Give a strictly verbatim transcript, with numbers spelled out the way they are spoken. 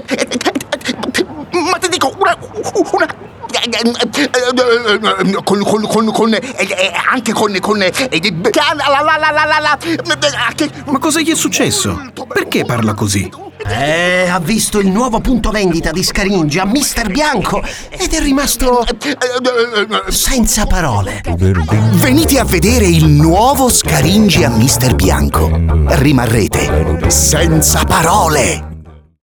Ma ti dico una... una... con con con con anche con con la la la la la. Ma cosa gli è successo? Perché parla così? Eh, ha visto il nuovo punto vendita di Scaringia, mister Bianco, ed è rimasto senza parole. Venite a vedere il nuovo Scaringia mister Bianco. Rimarrete senza parole.